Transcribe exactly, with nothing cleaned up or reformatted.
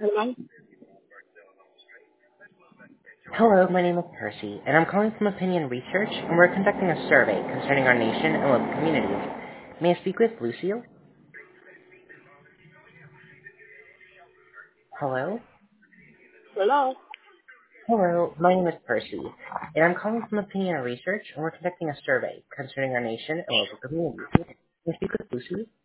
Hello? Hello, my name is Percy, and I'm calling from Opinion Research, and we're conducting a survey concerning our nation and local communities. May I speak with Lucille? Hello? Hello? Hello, my name is Percy, and I'm calling from Opinion Research, and we're conducting a survey concerning our nation and local communities. May I speak with Lucy?